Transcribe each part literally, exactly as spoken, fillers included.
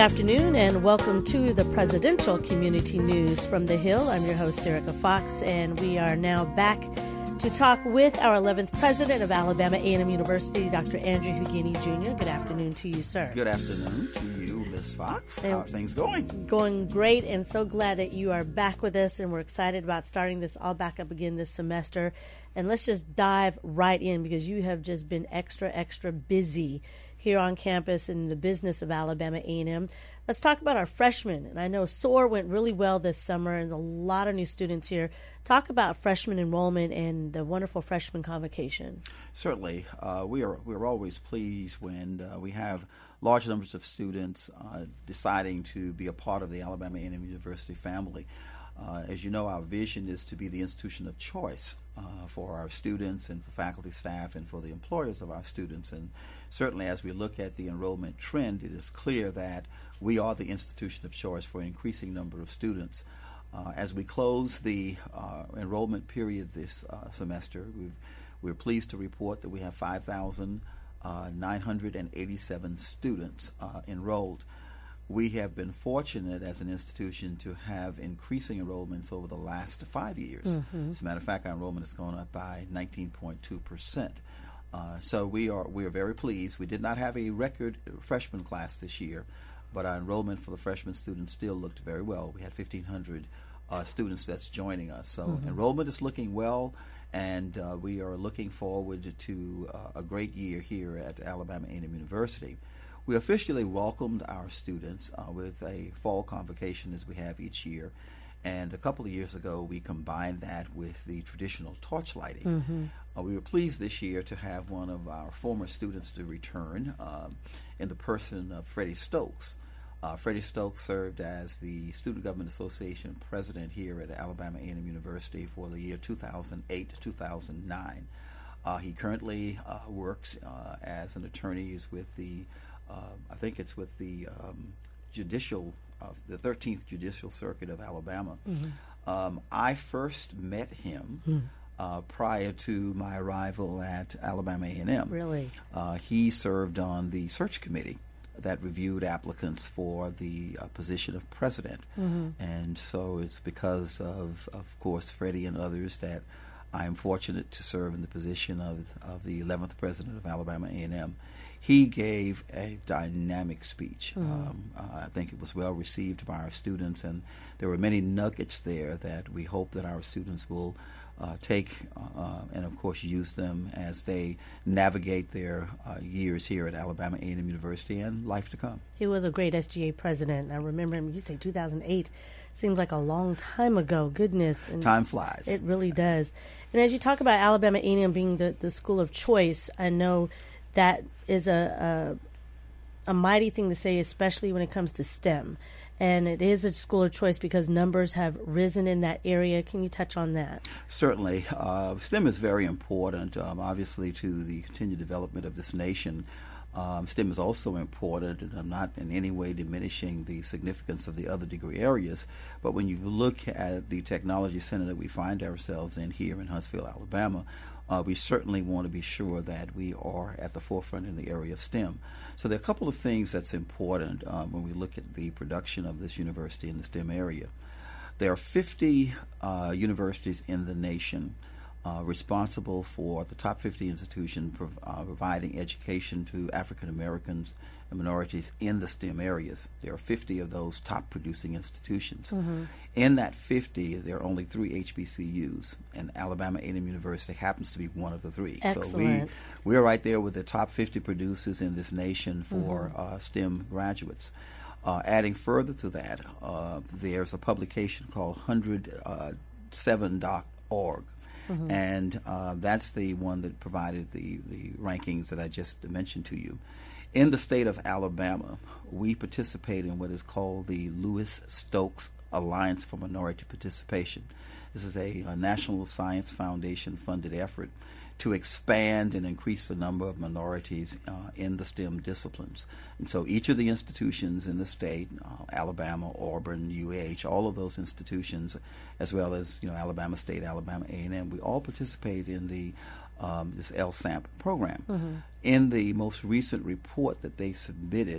afternoon and welcome to the Presidential Community News from the Hill. I'm your host, Erica Fox, and we are now back to talk with our eleventh president of Alabama A and M University, Doctor Andrew Hugini Junior Good afternoon to you, sir. Good afternoon to you, Miz Fox. How are things going? Going great, and so glad that you are back with us, and we're excited about starting this all back up again this semester. And let's just dive right in because you have just been extra, extra busy here on campus in the business of Alabama A and M. Let's talk about our freshmen. And I know S O A R went really well this summer and a lot of new students here. Talk about freshman enrollment and the wonderful freshman convocation. Certainly. Uh, we are we're always pleased when uh, we have large numbers of students uh, deciding to be a part of the Alabama A and M University family. Uh, as you know, our vision is to be the institution of choice uh, for our students and for faculty, staff, and for the employers of our students. And certainly as we look at the enrollment trend, it is clear that we are the institution of choice for an increasing number of students. Uh, as we close the uh, enrollment period this uh, semester, we've, we're pleased to report that we have five thousand nine hundred eighty-seven students uh, enrolled. We have been fortunate as an institution to have increasing enrollments over the last five years. Mm-hmm. As a matter of fact, our enrollment has gone up by nineteen point two percent. Uh, so we are we are very pleased. We did not have a record freshman class this year, but our enrollment for the freshman students still looked very well. We had fifteen hundred uh, students that's joining us. So mm-hmm. enrollment is looking well, and uh, we are looking forward to uh, a great year here at Alabama A and M University. We officially welcomed our students uh, with a fall convocation as we have each year. And a couple of years ago, we combined that with the traditional torchlighting. Mm-hmm. Uh, we were pleased this year to have one of our former students to return um, in the person of Freddie Stokes. Uh, Freddie Stokes served as the Student Government Association president here at Alabama A and M University for the year two thousand eight to two thousand nine. Uh, he currently uh, works uh, as an attorney. He's with the Uh, I think it's with the um, judicial, uh, the thirteenth Judicial Circuit of Alabama. Mm-hmm. Um, I first met him mm. uh, prior to my arrival at Alabama A and M. Really? Uh, he served on the search committee that reviewed applicants for the uh, position of president. Mm-hmm. And so it's because of, of course, Freddie and others that I am fortunate to serve in the position of, of the eleventh president of Alabama A and M. He gave a dynamic speech. Mm-hmm. Um, uh, I think it was well received by our students, and there were many nuggets there that we hope that our students will uh, take uh, and, of course, use them as they navigate their uh, years here at Alabama A and M University and life to come. He was a great S G A president. I remember him, you say two thousand eight. Seems like a long time ago. Goodness. And time flies. It really does. And as you talk about Alabama A and M being the, the school of choice, I know that is a, a a mighty thing to say, especially when it comes to STEM. And it is a school of choice because numbers have risen in that area. Can you touch on that? Certainly. Uh, STEM is very important, um, obviously, to the continued development of this nation. Um, STEM is also important, and I'm not in any way diminishing the significance of the other degree areas. But when you look at the technology center that we find ourselves in here in Huntsville, Alabama, uh, we certainly want to be sure that we are at the forefront in the area of STEM. So there are a couple of things that's important um, when we look at the production of this university in the STEM area. There are fifty uh, universities in the nation Uh, responsible for the top fifty institutions prov- uh, providing education to African Americans and minorities in the STEM areas. There are fifty of those top producing institutions. Mm-hmm. In that fifty, there are only three H B C Us, and Alabama A and M University happens to be one of the three. Excellent. So we, we're right there with the top fifty producers in this nation for mm-hmm. uh, STEM graduates. Uh, adding further to that, uh, there's a publication called one oh seven dot org. Mm-hmm. And uh, that's the one that provided the, the rankings that I just mentioned to you. In the state of Alabama, we participate in what is called the Lewis Stokes Alliance for Minority Participation. This is a, a National Science Foundation funded effort to expand and increase the number of minorities uh, in the STEM disciplines. And so each of the institutions in the state, uh, Alabama, Auburn, U H, all of those institutions, as well as you know Alabama State, Alabama A and M, we all participate in the um, this L S A M P program. Mm-hmm. In the most recent report that they submitted,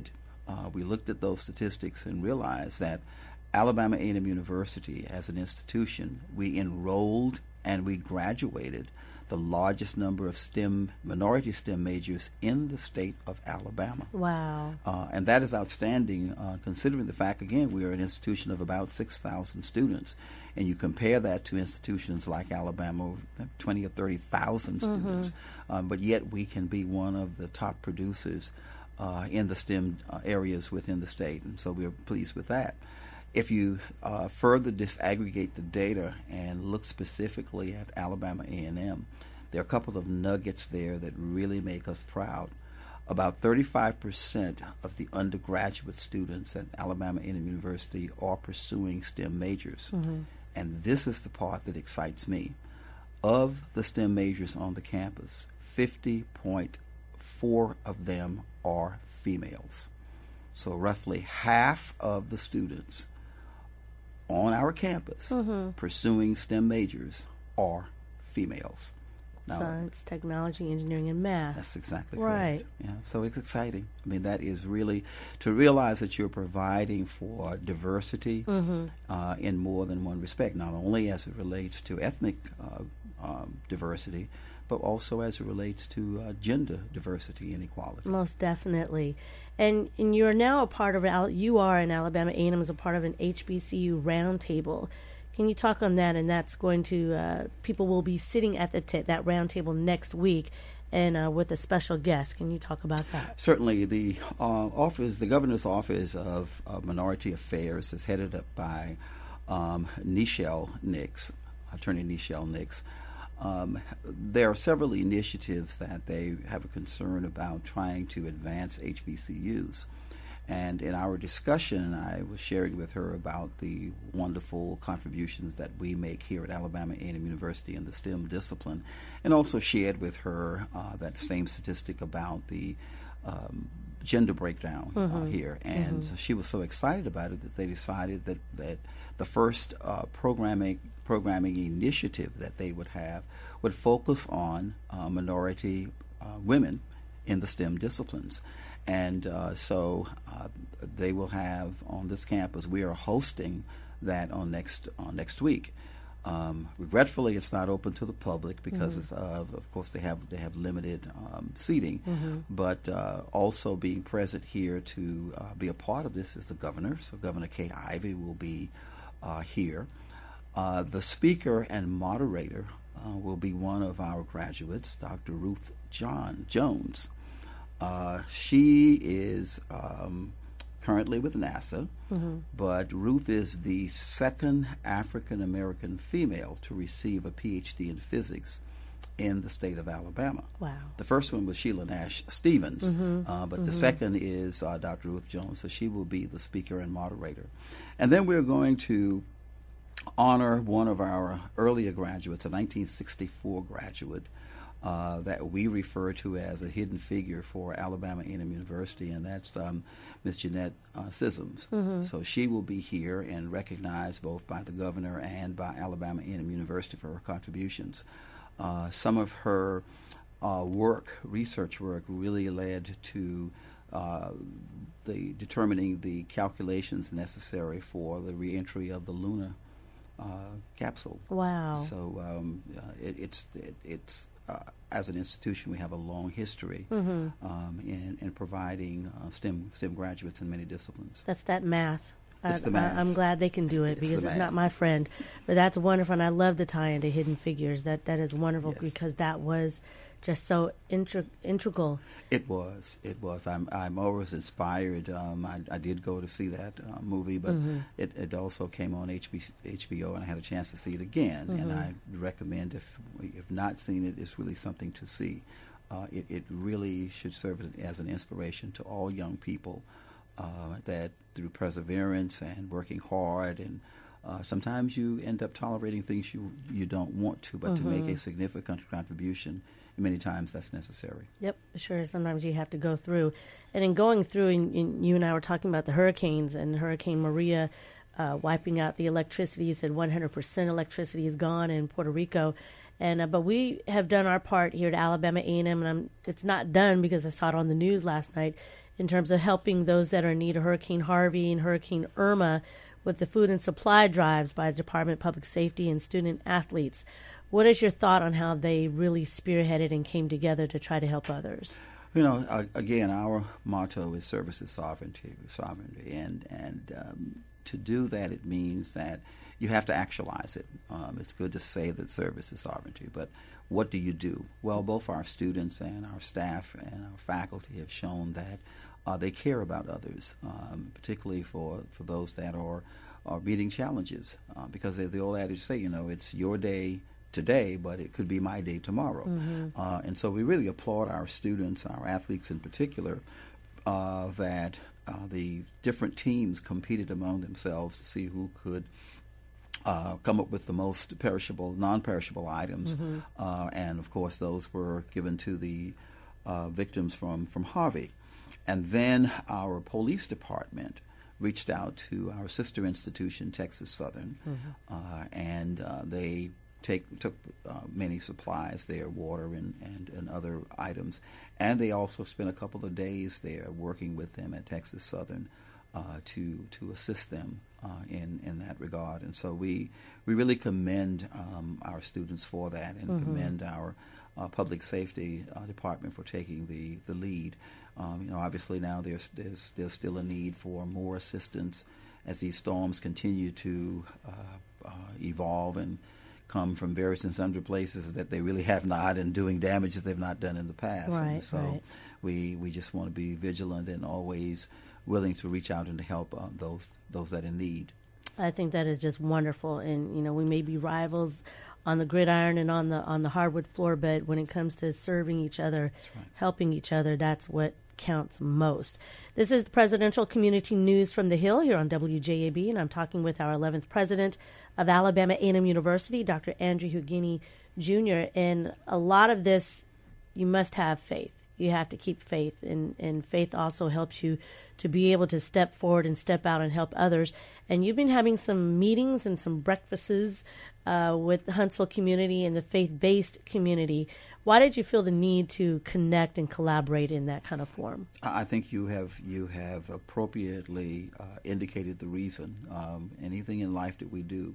uh, we looked at those statistics and realized that Alabama A and M University, as an institution, we enrolled and we graduated the largest number of STEM, minority STEM majors in the state of Alabama. Wow. Uh, and that is outstanding, uh, considering the fact, again, we are an institution of about six thousand students. And you compare that to institutions like Alabama, twenty or thirty thousand students, mm-hmm. um, but yet we can be one of the top producers uh, in the STEM uh, areas within the state. And so we're pleased with that. If you uh, further disaggregate the data and look specifically at Alabama A and M, there are a couple of nuggets there that really make us proud. About thirty-five percent of the undergraduate students at Alabama A and M University are pursuing STEM majors. Mm-hmm. And this is the part that excites me. Of the STEM majors on the campus, fifty point four of them are females. So roughly half of the students on our campus mm-hmm. pursuing STEM majors are females. Now, science, technology, engineering, and math. That's exactly right. correct. Yeah, so it's exciting. I mean, that is really to realize that you're providing for diversity mm-hmm. uh, in more than one respect, not only as it relates to ethnic uh, um, diversity, but also as it relates to uh, gender diversity and equality. Most definitely. And, and you're now a part of, Al- you are in Alabama A and M as a part of an H B C U roundtable. Can you talk on that? And that's going to, uh, people will be sitting at the t- that roundtable next week and uh, with a special guest. Can you talk about that? Certainly. The uh, office, the Governor's Office of, of Minority Affairs is headed up by um, Nichelle Nix, Attorney Nichelle Nix. Um, there are several initiatives that they have a concern about trying to advance H B C Us. And in our discussion, I was sharing with her about the wonderful contributions that we make here at Alabama A and M University in the STEM discipline, and also shared with her uh, that same statistic about the um, gender breakdown mm-hmm. uh, here. And mm-hmm. she was so excited about it that they decided that, that the first uh, programming programming initiative that they would have would focus on uh, minority uh, women in the STEM disciplines. And uh, so uh, they will have on this campus, we are hosting that on next on next week. Um, regretfully, it's not open to the public because, mm-hmm. it's, uh, of course, they have they have limited um, seating. Mm-hmm. But uh, also being present here to uh, be a part of this is the governor. So Governor Kay Ivey will be uh, here. Uh, the speaker and moderator uh, will be one of our graduates, Doctor Ruth John Jones. Uh, she is um, currently with NASA, mm-hmm. but Ruth is the second African-American female to receive a P H D in physics in the state of Alabama. Wow. The first one was Sheila Nash Stevens, mm-hmm. uh, but mm-hmm. the second is uh, Doctor Ruth Jones, so she will be the speaker and moderator. And then we're going to honor one of our earlier graduates, a nineteen sixty-four graduate, Uh, that we refer to as a hidden figure for Alabama A and M University, and that's um, Miz Jeanette uh, Sissoms. Mm-hmm. So she will be here and recognized both by the governor and by Alabama A and M University for her contributions. Uh, some of her uh, work, research work, really led to uh, the determining the calculations necessary for the reentry of the lunar uh, capsule. Wow! So um, uh, it, it's it, it's. Uh, as an institution, we have a long history mm-hmm. um, in, in providing uh, STEM STEM graduates in many disciplines. That's that math. It's I, the math. I, I'm glad they can do it it's because it's math. not my friend. But that's wonderful, and I love the tie into Hidden Figures. That That is wonderful Yes. because that was just so integ- integral. It was. It was. I'm I'm always inspired. Um, I, I did go to see that uh, movie, but mm-hmm. it, it also came on H B, H B O, and I had a chance to see it again. Mm-hmm. And I recommend, if if not seen it, it's really something to see. Uh, it, it really should serve as an inspiration to all young people uh, that through perseverance and working hard, and uh, sometimes you end up tolerating things you, you don't want to, but mm-hmm. to make a significant contribution, many times that's necessary. Yep, sure. Sometimes you have to go through. And in going through, and, and you and I were talking about the hurricanes and Hurricane Maria uh, wiping out the electricity. You said one hundred percent electricity is gone in Puerto Rico. And uh, but we have done our part here at Alabama A and M, and I'm, it's not done because I saw it on the news last night, in terms of helping those that are in need of Hurricane Harvey and Hurricane Irma with the food and supply drives by the Department of Public Safety and student athletes. What is your thought on how they really spearheaded and came together to try to help others? You know, uh, again, our motto is service is sovereignty, sovereignty, and and um, to do that, it means that you have to actualize it. Um, it's good to say that service is sovereignty, but what do you do? Well, both our students and our staff and our faculty have shown that uh, they care about others, um, particularly for, for those that are, are meeting challenges. Uh, because as the old adage say, you know, it's your day today, but it could be my day tomorrow. Mm-hmm. Uh, and so we really applaud our students, our athletes in particular, uh, that uh, the different teams competed among themselves to see who could Uh, come up with the most perishable, non-perishable items, mm-hmm. uh, and of course those were given to the uh, victims from, from Harvey. And then our police department reached out to our sister institution, Texas Southern, mm-hmm. uh, and uh, they take, took uh, many supplies there, water and, and, and other items, and they also spent a couple of days there working with them at Texas Southern uh, to to assist them Uh, in, in that regard. And so we we really commend um, our students for that, and mm-hmm. commend our uh, public safety uh, department for taking the, the lead. Um, you know, obviously now there's, there's there's still a need for more assistance as these storms continue to uh, uh, evolve and come from various and sundry places that they really have not, and doing damages they've not done in the past. Right, and so right. we we just want to be vigilant and always willing to reach out and to help uh, those those that are in need. I think that is just wonderful, and you know, we may be rivals on the gridiron and on the on the hardwood floor, but when it comes to serving each other, right. helping each other, that's what counts most. This is the Presidential Community News from the Hill here on W J A B, and I'm talking with our eleventh president of Alabama A and M University, Doctor Andrew Hughini Junior And a lot of this, you must have faith. You have to keep faith, and, and faith also helps you to be able to step forward and step out and help others. And you've been having some meetings and some breakfasts uh, with the Huntsville community and the faith-based community. Why did you feel the need to connect and collaborate in that kind of form? I think you have you have appropriately uh, indicated the reason. Um, anything in life that we do,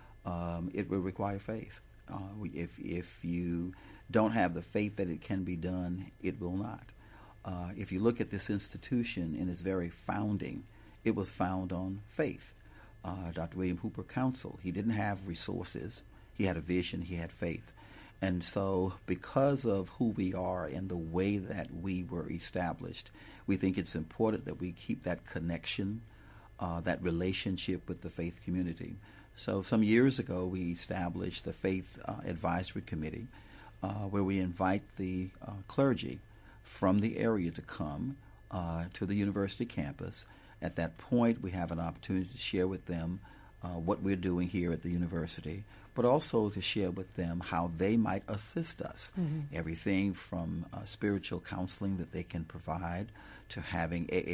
um, it will require faith. Uh, we, if if you don't have the faith that it can be done, it will not. Uh, if you look at this institution in its very founding, it was found on faith. Uh, Doctor William Hooper Council, he didn't have resources. He had a vision. He had faith. And so because of who we are and the way that we were established, we think it's important that we keep that connection, uh, that relationship with the faith community. So some years ago, we established the Faith uh, Advisory Committee, Uh, where we invite the uh, clergy from the area to come uh, to the university campus. At that point, we have an opportunity to share with them uh, what we're doing here at the university, but also to share with them how they might assist us. Mm-hmm. Everything from uh, spiritual counseling that they can provide to having A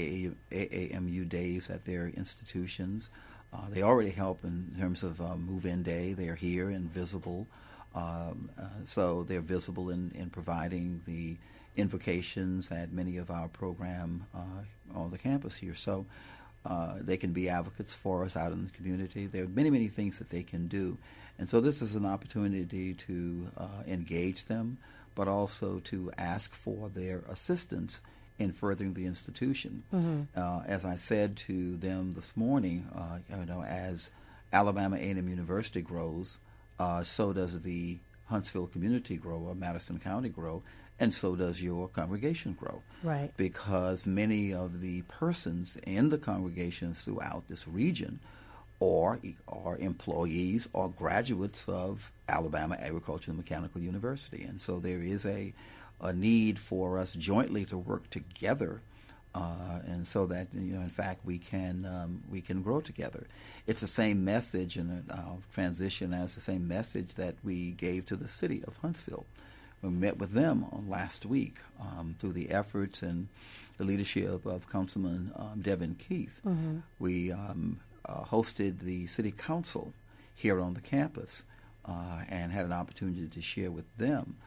A M U days at their institutions. Uh, they already help in terms of uh, move-in day. They are here and visible. Um, uh, so they're visible in, in providing the invocations at many of our program uh, on the campus here. So uh, they can be advocates for us out in the community. There are many, many things that they can do. And so this is an opportunity to uh, engage them, but also to ask for their assistance in furthering the institution. Mm-hmm. Uh, as I said to them this morning, uh, you know, as Alabama A and M University grows, Uh, so does the Huntsville community grow, or Madison County grow, and so does your congregation grow. Right. Because many of the persons in the congregations throughout this region are, are employees or graduates of Alabama Agricultural and Mechanical University. And so there is a, a need for us jointly to work together, Uh, and so that, you know, in fact, we can um, we can grow together. It's the same message, and I'll transition as the same message that we gave to the city of Huntsville. We met with them on last week um, through the efforts and the leadership of Councilman um, Devin Keith. Mm-hmm. We um, uh, hosted the city council here on the campus uh, and had an opportunity to share with them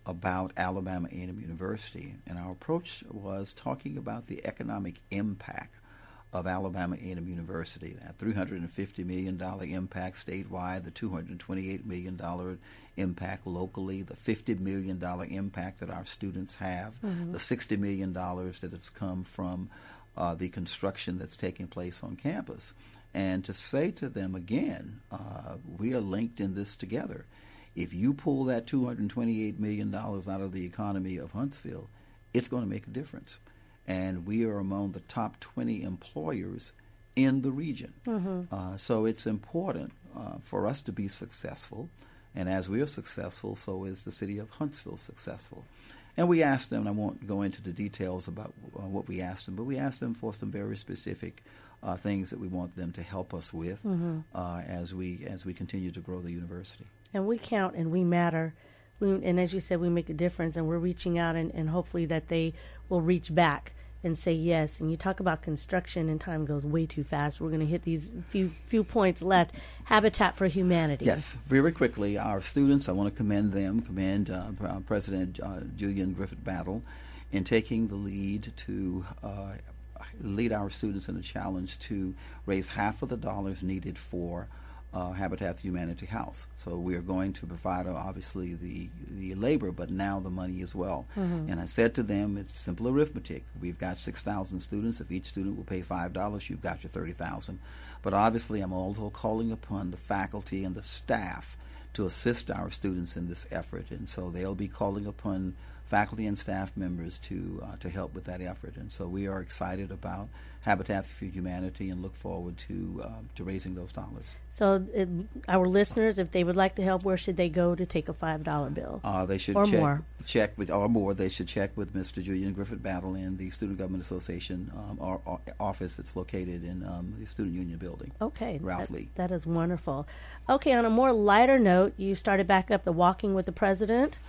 about Alabama A and M University, and our approach was talking about the economic impact of Alabama A and M University, that three hundred fifty million dollars impact statewide, the two hundred twenty-eight million dollars impact locally, the fifty million dollars impact that our students have, mm-hmm. the sixty million dollars that has come from uh, the construction that's taking place on campus. And to say to them again, uh, we are linked in this together. If you pull that two hundred twenty-eight million dollars out of the economy of Huntsville, it's going to make a difference. And we are among the top twenty employers in the region. Mm-hmm. Uh, so it's important uh, for us to be successful. And as we are successful, so is the city of Huntsville successful. And we asked them, and I won't go into the details about uh, what we asked them, but we asked them for some very specific uh, things that we want them to help us with mm-hmm. uh, as we as we continue to grow the university. And we count and we matter. We, and as you said, we make a difference, and we're reaching out, and, and hopefully that they will reach back and say yes. And you talk about construction, and time goes way too fast. We're going to hit these few few points left. Habitat for Humanity. Yes, very quickly. Our students, I want to commend them, commend uh, President uh, Julian Griffith Battle in taking the lead to uh, lead our students in a challenge to raise half of the dollars needed for Uh, Habitat for Humanity House. So we are going to provide, uh, obviously, the the labor, but now the money as well. Mm-hmm. And I said to them, it's simple arithmetic. We've got six thousand students. If each student will pay five dollars, you've got your thirty thousand dollars. But obviously, I'm also calling upon the faculty and the staff to assist our students in this effort. And so they'll be calling upon faculty and staff members to uh, to help with that effort. And so we are excited about Habitat for Humanity and look forward to uh, to raising those dollars. So it, our listeners, if they would like to help, where should they go to take a five dollar bill? Uh, they should or check, more. check with or more. They should check with Mister Julian Griffith Battle in the Student Government Association um, our, our office that's located in um, the Student Union Building. Okay, Ralph that, Lee. That is wonderful. Okay, on a more lighter note, you started back up the Walking with the President.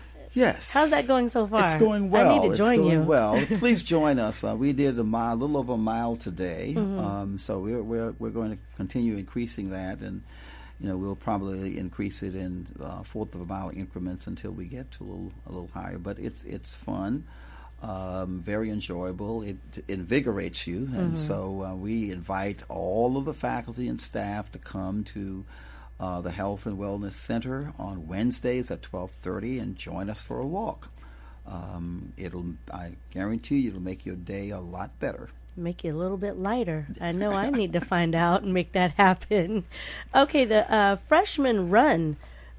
Yes. How's that going so far? It's going well. I need to join it's going you. well. Please join us. Uh, we did a mile, a little over a mile today. Mm-hmm. Um, so we're we're we're going to continue increasing that, and you know we'll probably increase it in uh, fourth of a mile increments until we get to a little a little higher. But it's it's fun, um, very enjoyable. It invigorates you, and mm-hmm. so uh, we invite all of the faculty and staff to come to Uh, the Health and Wellness Center on Wednesdays at twelve thirty and join us for a walk. Um, it'll, I guarantee you, it'll make your day a lot better. Make it a little bit lighter. I know I need to find out and make that happen. Okay, the uh, freshman run.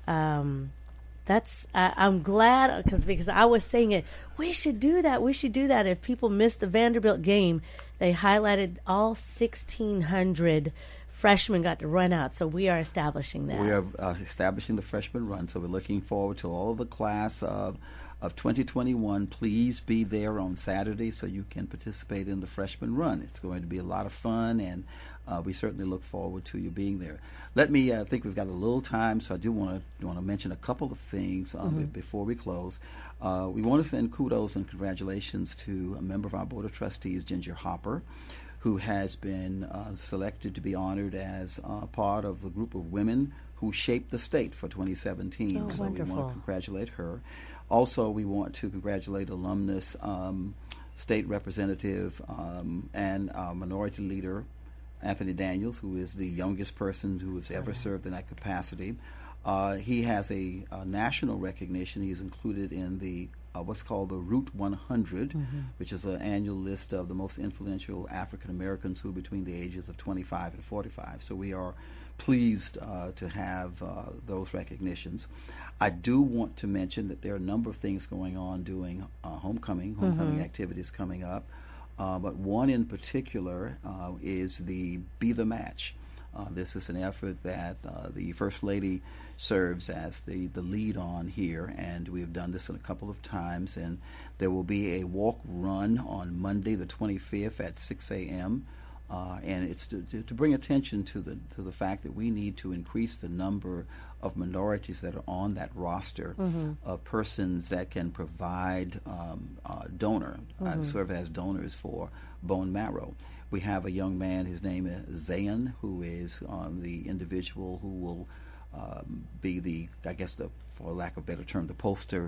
Um, that's I, I'm glad because because I was saying it. We should do that. We should do that. If people missed the Vanderbilt game, they highlighted all sixteen hundred. Freshmen got to run out, so we are establishing that. We are uh, establishing the freshman run, so we're looking forward to all of the class of, of twenty twenty-one. Please be there on Saturday so you can participate in the freshman run. It's going to be a lot of fun, and uh, we certainly look forward to you being there. Let me, uh, I think we've got a little time, so I do want to want to mention a couple of things um, mm-hmm. before we close. Uh, we want to send kudos and congratulations to a member of our Board of Trustees, Ginger Hopper, who has been uh, selected to be honored as uh, part of the group of women who shaped the state for twenty seventeen. Oh, so wonderful. we want to congratulate her. Also, we want to congratulate alumnus, um, state representative, um, and uh, minority leader, Anthony Daniels, who is the youngest person who has ever served in that capacity. Uh, he has a, a national recognition. He's included in the uh, what's called the Route one hundred, mm-hmm. which is an annual list of the most influential African Americans who are between the ages of twenty-five and forty-five. So we are pleased uh, to have uh, those recognitions. I do want to mention that there are a number of things going on doing uh, homecoming, homecoming mm-hmm. activities coming up. Uh, but one in particular uh, is the Be the Match. Uh, this is an effort that uh, the First Lady serves as the, the lead on here, and we have done this a couple of times. And there will be a walk-run on Monday the twenty-fifth at six a.m., uh, and it's to, to, to bring attention to the to the fact that we need to increase the number of minorities that are on that roster mm-hmm. of persons that can provide um, uh, donor, mm-hmm. uh, serve as donors for bone marrow. We have a young man, his name is Zayn, who is um, the individual who will um, be the, I guess, the, for lack of a better term, the poster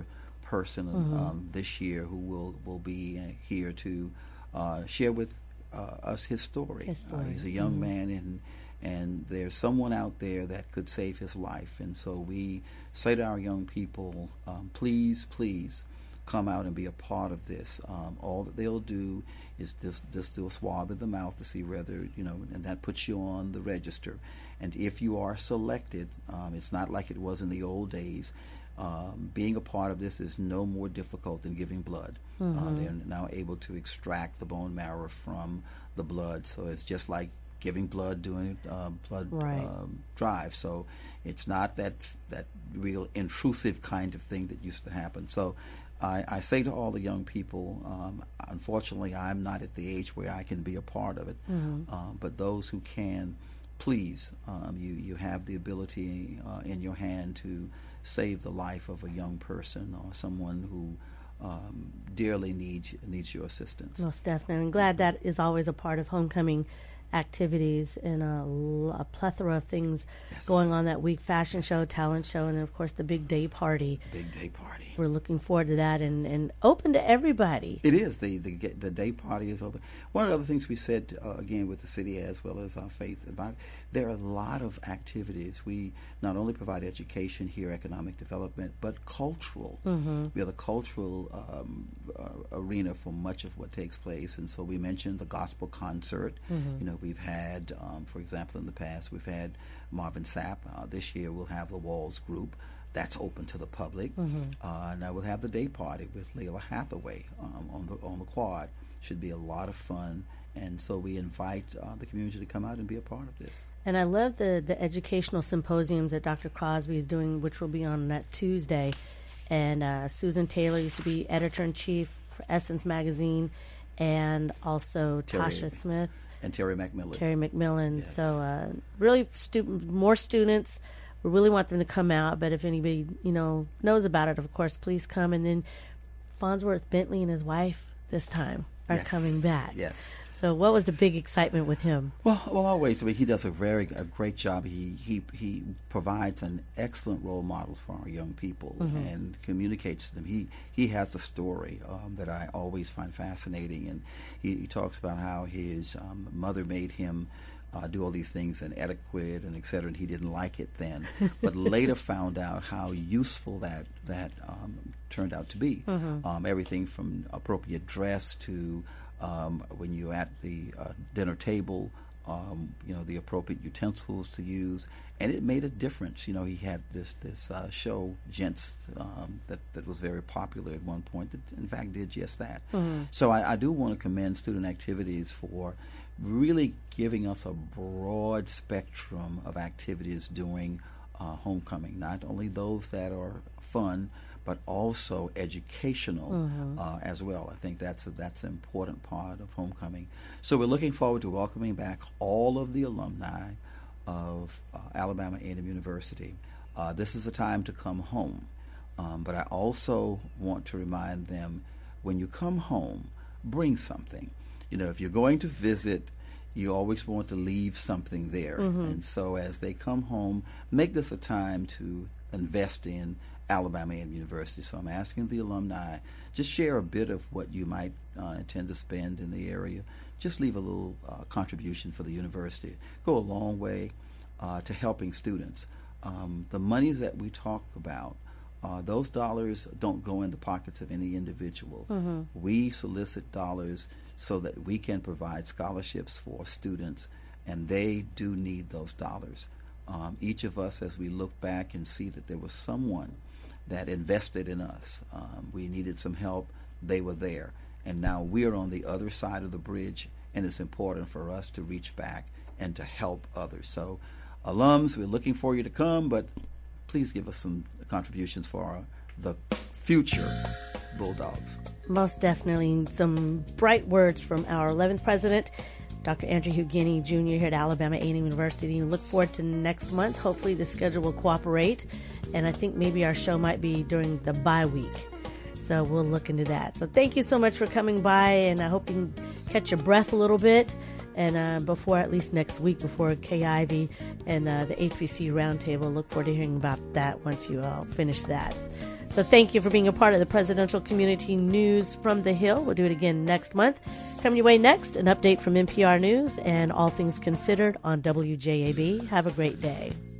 person Mm-hmm. um, this year who will, will be uh, here to uh, share with uh, us his story. His story. Uh, he's a young Mm-hmm. man, and and there's someone out there that could save his life. And so we say to our young people, um, please, please come out and be a part of this. Um, all that they'll do is just, just do a swab in the mouth to see whether, you know, and that puts you on the register. And if you are selected, um, it's not like it was in the old days. Um, being a part of this is no more difficult than giving blood. Mm-hmm. Uh, they're now able to extract the bone marrow from the blood, so it's just like giving blood, doing uh, blood Right. um, drive. So it's not that that real intrusive kind of thing that used to happen. So I, I say to all the young people, um, unfortunately, I'm not at the age where I can be a part of it. Mm-hmm. Um, but those who can, please, um, you, you have the ability uh, in your hand to save the life of a young person or someone who um, dearly needs needs your assistance. Most definitely. I'm glad that is always a part of homecoming activities and a, l- a plethora of things Yes. going on that week. Fashion show, talent show, and then, of course, the big day party. Big day party. We're looking forward to that and, and open to everybody. It is. The, the the day party is open. One of the other things we said, uh, again, with the city as well as our faith, about, there are a lot of activities. We not only provide education here, economic development, but cultural. Mm-hmm. We are the cultural um, uh, arena for much of what takes place. And so we mentioned the gospel concert. Mm-hmm. You know, we've had, um, for example, in the past, we've had Marvin Sapp. Uh, this year we'll have the Walls Group. That's open to the public. Mm-hmm. Uh, now we'll have the day party with Layla Hathaway um, on the on the quad. Should be a lot of fun, and so we invite uh, the community to come out and be a part of this. And I love the, the educational symposiums that Doctor Crosby is doing, which will be on that Tuesday. And uh, Susan Taylor used to be editor-in-chief for Essence Magazine, and also Terry. Tasha Smith. And Terry McMillan. Terry McMillan. Yes. So uh, really, stu- more students. We really want them to come out. But if anybody you know knows about it, of course, please come. And then Farnsworth Bentley and his wife this time are Yes. coming back. Yes. So what was the big excitement with him? Well, well, always. I mean, he does a very a great job. He he he provides an excellent role model for our young people Mm-hmm. and communicates to them. He he has a story um, that I always find fascinating, and he, he talks about how his um, mother made him uh, do all these things in etiquette and et cetera, and he didn't like it then, but later found out how useful that that um, turned out to be. Mm-hmm. Um, everything from appropriate dress to Um, when you're at the uh, dinner table, um, you know, the appropriate utensils to use, and it made a difference. You know, he had this this uh, show, Gents, um, that, that was very popular at one point, that in fact did just that. Mm-hmm. So I, I do want to commend Student Activities for really giving us a broad spectrum of activities during uh, homecoming, not only those that are fun, but also educational Mm-hmm. uh, as well. I think that's a, that's an important part of homecoming. So we're looking forward to welcoming back all of the alumni of uh, Alabama A and M University. Uh, this is a time to come home, um, but I also want to remind them, when you come home, bring something. You know, if you're going to visit, you always want to leave something there. Mm-hmm. And so as they come home, make this a time to invest in Alabama A and M University. So I'm asking the alumni, just share a bit of what you might uh, intend to spend in the area. Just leave a little uh, contribution for the university. Go a long way uh, to helping students. Um, the monies that we talk about, uh, those dollars don't go in the pockets of any individual. Mm-hmm. We solicit dollars so that we can provide scholarships for students, and they do need those dollars. Um, each of us, as we look back and see that there was someone that invested in us, um, we needed some help, they were there. And now we're on the other side of the bridge, and it's important for us to reach back and to help others. So, alums, we're looking for you to come, but please give us some contributions for our, the future Bulldogs. Most definitely some bright words from our eleventh president, Doctor Andrew Hughini, Junior here at Alabama A and M University. We look forward to next month. Hopefully the schedule will cooperate, and I think maybe our show might be during the bye week. So we'll look into that. So thank you so much for coming by, and I hope you can catch your breath a little bit. And uh, before, at least next week, before Kay Ivey and uh, the H B C Roundtable, look forward to hearing about that once you uh, finish that. So thank you for being a part of the Presidential Community News from the Hill. We'll do it again next month. Coming your way next, an update from N P R News and All Things Considered on W J A B. Have a great day.